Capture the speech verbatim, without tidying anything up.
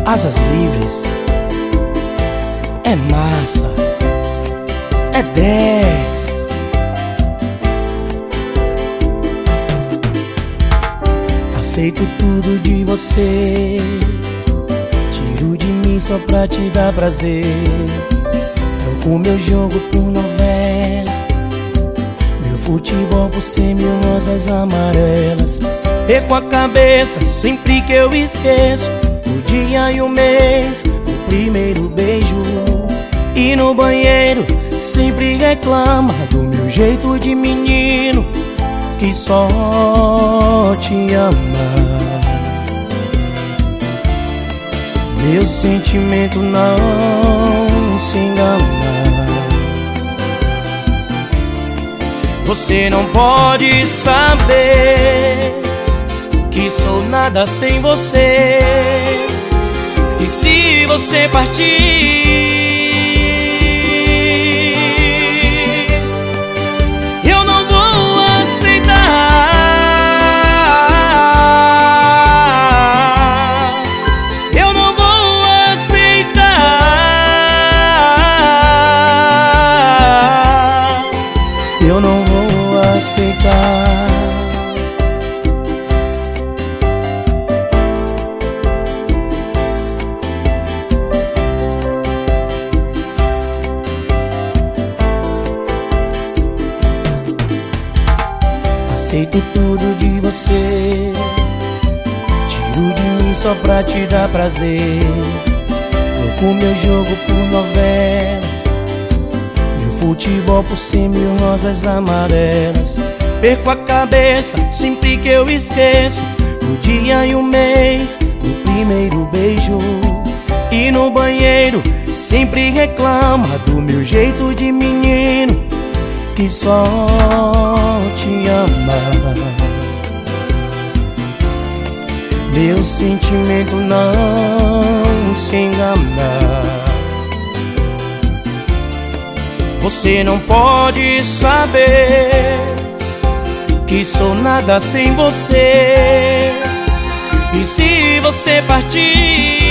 asas livres, é massa, é dez. Aceito tudo de você, tiro de mim só pra te dar prazer. Troco meu jogo por novela, meu futebol por cem mil rosas amarelas. Perco a cabeça sempre que eu esqueço o dia e o mês do primeiro beijo. E no banheiro sempre reclama do meu jeito de menino que só te ama. Meu sentimento não se engana. Você não pode saber que sou nada sem você. E se você partir, eu não vou aceitar. Eu não vou aceitar. Eu não vou aceitar. Aceito tudo de você, tiro de mim só pra te dar prazer. Troco meu jogo por novelas, meu futebol por cem mil rosas amarelas. Perco a cabeça sempre que eu esqueço o dia e o mês do primeiro beijo. E no banheiro sempre reclama do meu jeito de menino que só te ama. Meu sentimento não se engana. Você não pode saber que sou nada sem você. E se você partir,